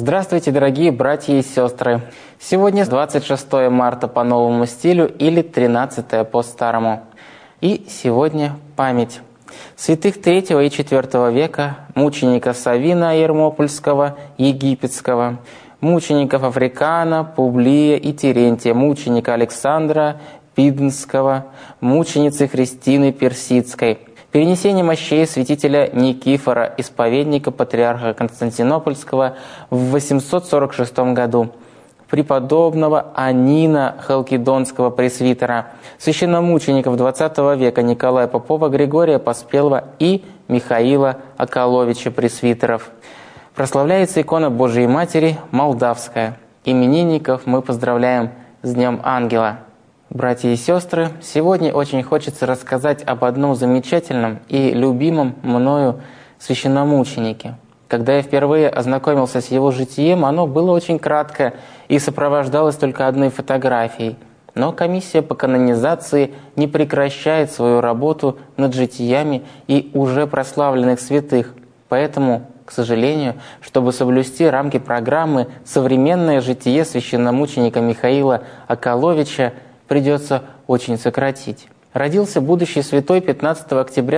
Здравствуйте, дорогие братья и сестры! Сегодня 26 марта по новому стилю или 13 по старому. И сегодня память святых III и IV века, мученика Савина Ермопольского, египетского, мучеников Африкана, Публия и Терентия, мученика Александра Пиднского, мученицы Христины Персидской, перенесение мощей святителя Никифора, исповедника патриарха Константинопольского в 846 году, преподобного Анина Халкидонского пресвитера, священномучеников XX века Николая Попова, Григория Поспелого и Михаила Околовича пресвитеров. Прославляется икона Божией Матери Молдавская. Именинников мы поздравляем с Днем Ангела. Братья и сестры, сегодня очень хочется рассказать об одном замечательном и любимом мною священномученике. Когда я впервые ознакомился с его житием, оно было очень краткое и сопровождалось только одной фотографией. Но комиссия по канонизации не прекращает свою работу над житиями и уже прославленных святых. Поэтому, к сожалению, чтобы соблюсти рамки программы, современное житие священномученика Михаила Околовича придется очень сократить. Родился будущий святой 15 октября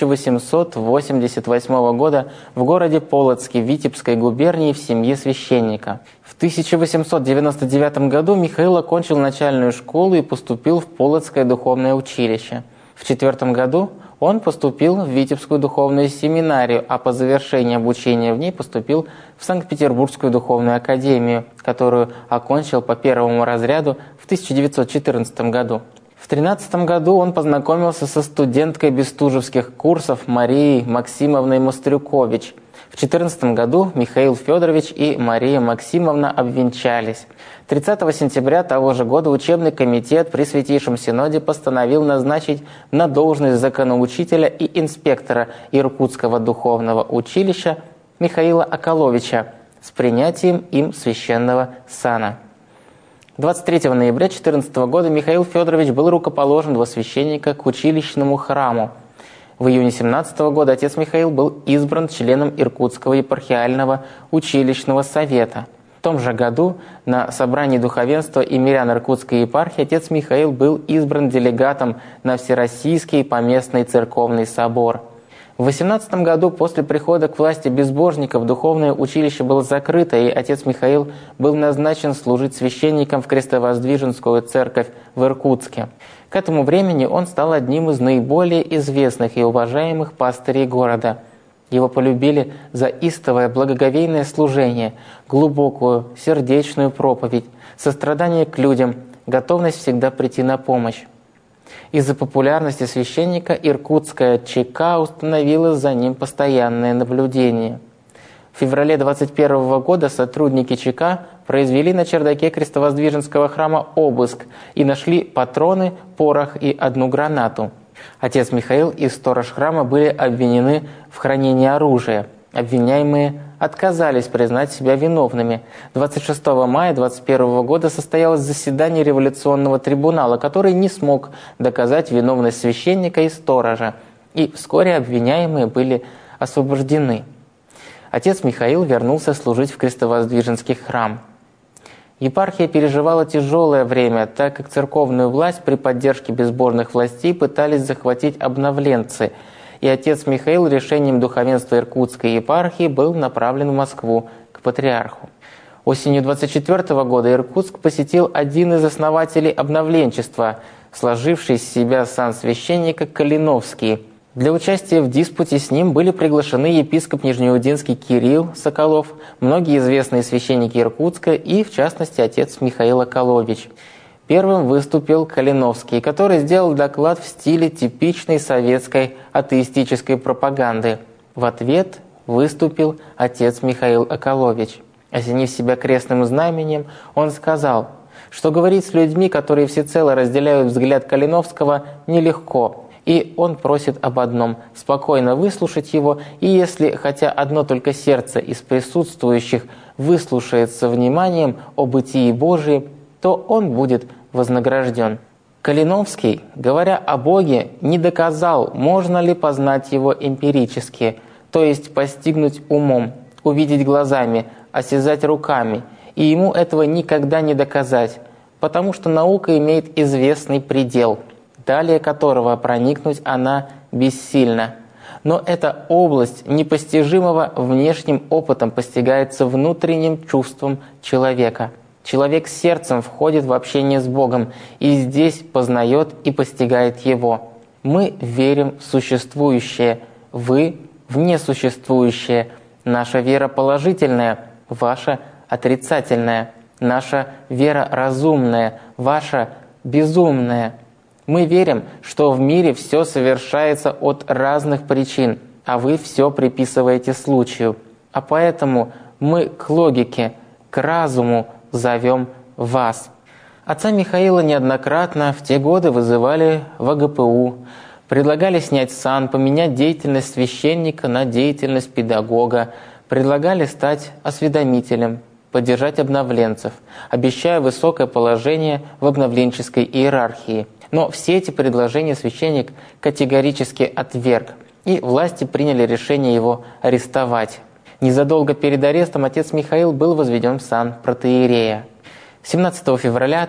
1888 года в городе Полоцке Витебской губернии в семье священника. В 1899 году Михаил окончил начальную школу и поступил в Полоцкое духовное училище. В 4 году он поступил в Витебскую духовную семинарию, а по завершении обучения в ней поступил в Санкт-Петербургскую духовную академию, которую окончил по первому разряду в 1914 году. В 13 году он познакомился со студенткой бестужевских курсов Марией Максимовной Мострюкович. В 14 году Михаил Федорович и Мария Максимовна обвенчались. 30 сентября того же года учебный комитет при Святейшем Синоде постановил назначить на должность законоучителя и инспектора Иркутского духовного училища Михаила Околовича с принятием им священного сана. 23 ноября 2014 года Михаил Федорович был рукоположен во священника к училищному храму. В июне 2017 года отец Михаил был избран членом Иркутского епархиального училищного совета. В том же году на собрании духовенства и мирян Иркутской епархии отец Михаил был избран делегатом на Всероссийский поместный церковный собор. В 18 году после прихода к власти безбожников духовное училище было закрыто, и отец Михаил был назначен служить священником в Крестовоздвиженскую церковь в Иркутске. К этому времени он стал одним из наиболее известных и уважаемых пастырей города. Его полюбили за истовое благоговейное служение, глубокую сердечную проповедь, сострадание к людям, готовность всегда прийти на помощь. Из-за популярности священника Иркутская ЧК установила за ним постоянное наблюдение. В феврале 2021 года сотрудники ЧК произвели на чердаке Крестовоздвиженского храма обыск и нашли патроны, порох и одну гранату. Отец Михаил и сторож храма были обвинены в хранении оружия. Обвиняемые отказались признать себя виновными. 26 мая 2021 года состоялось заседание революционного трибунала, который не смог доказать виновность священника и сторожа, и вскоре обвиняемые были освобождены. Отец Михаил вернулся служить в Крестовоздвиженский храм. Епархия переживала тяжелое время, так как церковную власть при поддержке безбожных властей пытались захватить обновленцы, и отец Михаил решением духовенства Иркутской епархии был направлен в Москву к патриарху. Осенью 24 года Иркутск посетил один из основателей обновленчества, сложивший из себя сан священника Калиновский. Для участия в диспуте с ним были приглашены епископ Нижнеудинский Кирилл Соколов, многие известные священники Иркутска и, в частности, отец Михаил Околович. Первым выступил Калиновский, который сделал доклад в стиле типичной советской атеистической пропаганды. В ответ выступил отец Михаил Околович. Осенив себя крестным знаменем, он сказал, что говорить с людьми, которые всецело разделяют взгляд Калиновского, нелегко. И он просит об одном – спокойно выслушать его, и если хотя одно только сердце из присутствующих выслушается вниманием о бытии Божием, то он будет вознагражден. Калиновский, говоря о Боге, не доказал, можно ли познать Его эмпирически, то есть постигнуть умом, увидеть глазами, осязать руками, и ему этого никогда не доказать, потому что наука имеет известный предел, далее которого проникнуть она бессильна. Но эта область непостижимого внешним опытом постигается внутренним чувством человека. Человек сердцем входит в общение с Богом и здесь познает и постигает Его. Мы верим в существующее, вы в несуществующее. Наша вера положительная, ваша отрицательная. Наша вера разумная, ваша безумная. Мы верим, что в мире все совершается от разных причин, а вы все приписываете случаю. А поэтому мы к логике, к разуму зовем вас. Отца Михаила неоднократно в те годы вызывали в АГПУ, предлагали снять сан, поменять деятельность священника на деятельность педагога, предлагали стать осведомителем, поддержать обновленцев, обещая высокое положение в обновленческой иерархии. Но все эти предложения священник категорически отверг, и власти приняли решение его арестовать. Незадолго перед арестом отец Михаил был возведен в сан протоиерея. 17 февраля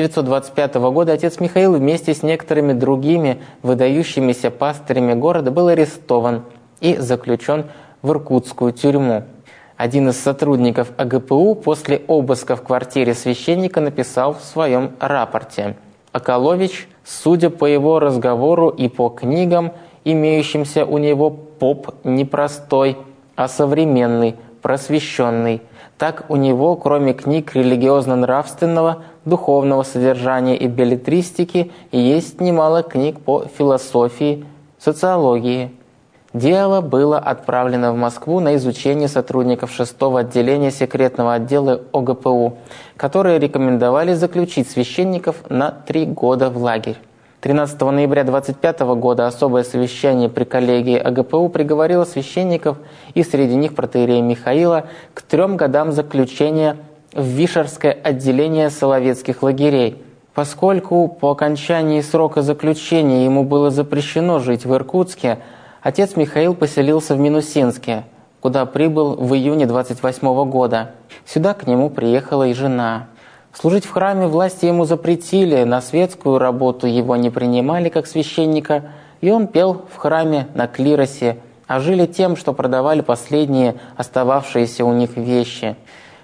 1925 года отец Михаил вместе с некоторыми другими выдающимися пастырями города был арестован и заключен в иркутскую тюрьму. Один из сотрудников АГПУ после обыска в квартире священника написал в своем рапорте: «Околович, судя по его разговору и по книгам, имеющимся у него, поп непростой, а современный, просвещенный. Так у него, кроме книг религиозно-нравственного, духовного содержания и беллетристики, есть немало книг по философии, социологии». Дело было отправлено в Москву на изучение сотрудников 6-го отделения секретного отдела ОГПУ, которые рекомендовали заключить священников на 3 года в лагерь. 13 ноября 1925 года особое совещание при коллегии АГПУ приговорило священников, и среди них протоиерея Михаила, к 3 годам заключения в Вишерское отделение соловецких лагерей. Поскольку по окончании срока заключения ему было запрещено жить в Иркутске, отец Михаил поселился в Минусинске, куда прибыл в июне 1928 года. Сюда к нему приехала и жена. Служить в храме власти ему запретили, на светскую работу его не принимали как священника, и он пел в храме на клиросе, а жили тем, что продавали последние остававшиеся у них вещи.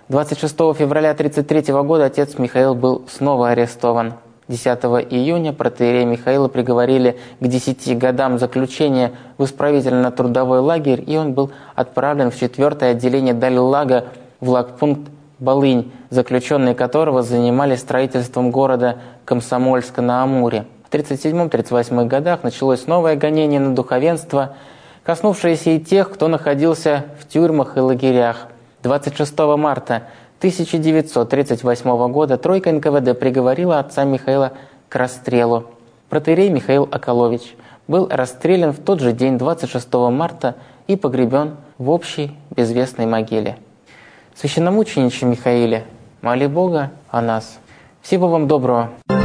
26 февраля 1933 года отец Михаил был снова арестован. 10 июня протоиерея Михаила приговорили к 10 годам заключения в исправительно-трудовой лагерь, и он был отправлен в 4-е отделение Даль-Лага в лагпункт Балынь, заключенные которого занимались строительством города Комсомольска-на-Амуре. В 1937-1938 годах началось новое гонение на духовенство, коснувшееся и тех, кто находился в тюрьмах и лагерях. 26 марта 1938 года тройка НКВД приговорила отца Михаила к расстрелу. Протоиерей Михаил Околович был расстрелян в тот же день, 26 марта, и погребен в общей безвестной могиле. Священномучениче Михаиле, моли Бога о нас. Всего вам доброго.